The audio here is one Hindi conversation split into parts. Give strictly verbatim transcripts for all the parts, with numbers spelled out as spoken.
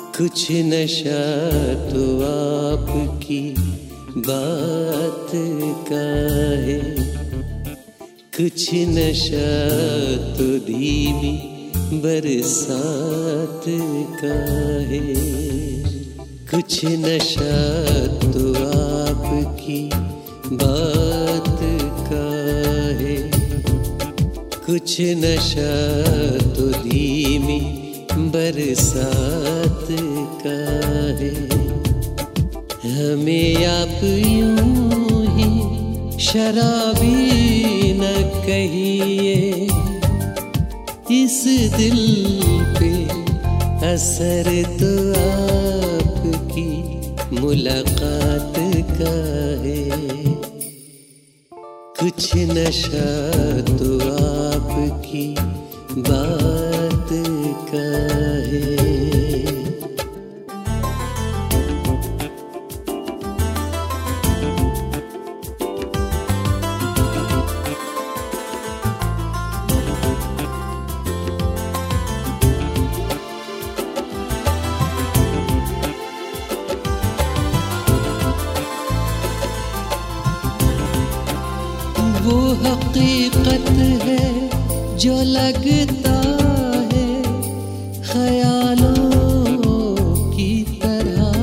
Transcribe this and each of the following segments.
कुछ नशा तो आपकी बात का है, कुछ नशा तो धीमी बरसात का है। कुछ नशा तो आपकी बात का है, कुछ नशा तो धीमी बरसात का है। हमें आप यूं ही शराबी न कहिए, इस दिल पे असर तो आपकी मुलाकात का है। कुछ नशा तो आपकी बात का है। वो हकीकत है जो लगता है ख्यालों की तरह,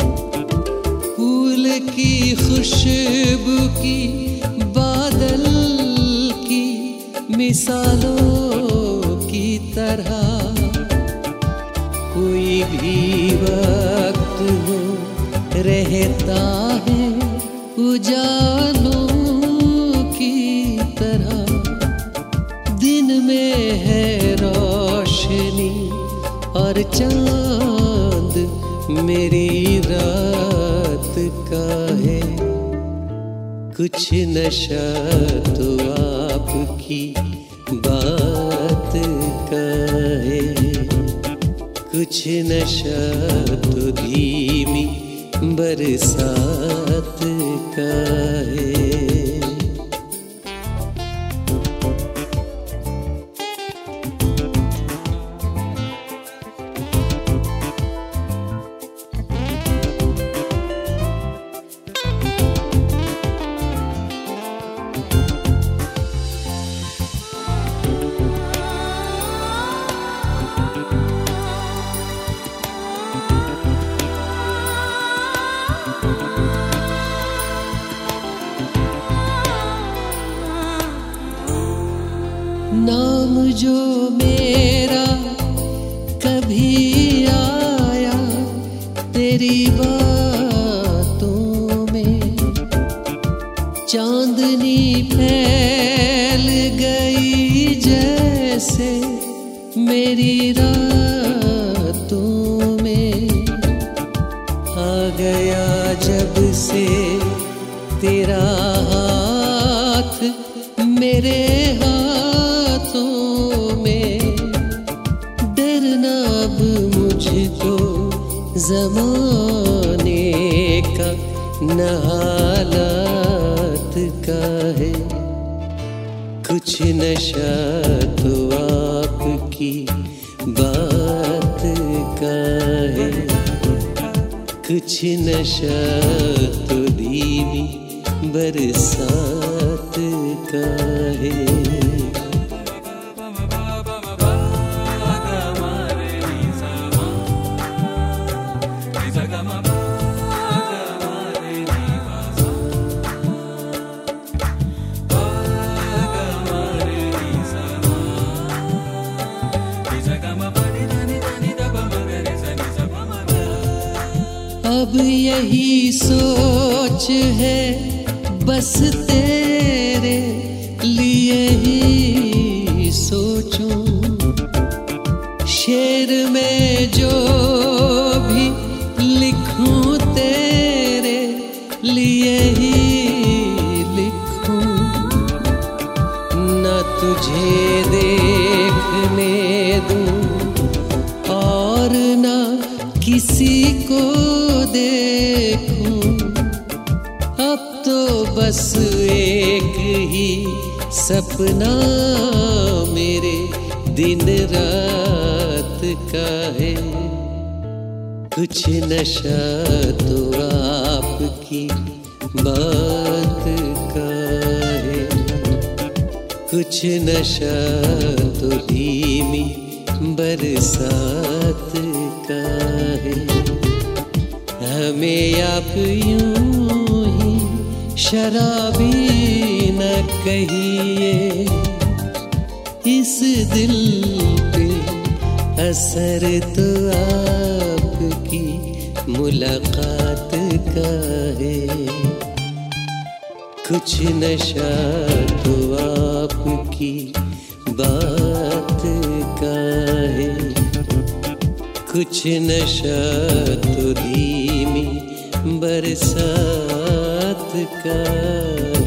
फूल की खुशबू की बादल की मिसालों की तरह। कोई भी वक्त हो रहता है उजालों है रोशनी और चांद मेरी रात का है। कुछ नशा तो आपकी बात का है, कुछ नशा तो धीमी बरसात का है। नाम जो मेरा कभी आया तेरी बातों में, चांदनी फैल गई जैसे मेरी रातों में। आ गया जब से तेरा हाथ मेरे हाथों में, डरना अब मुझको ज़माने का न हालात का है। कुछ नशा तो आपकी बात का है, कुछ नशा तो धीमी बरसात का है। अब यही सोच है बस तेरे लिए ही सोचूं, शेर में जो भी लिखूं तेरे लिए ही लिखूं। न तुझे देखने दूं और न किसी को देखूं, अब तो बस एक ही सपना मेरे दिन रात का है। कुछ नशा तो आपकी बात का है, कुछ नशा तो धीमी बरसात का है। हमें आप यूं ही शराबी न कहिए, इस दिल पे असर तो आपकी मुलाकात का है। कुछ नशा तो आपकी बात का है, कुछ नशा तो धीमी बरसात का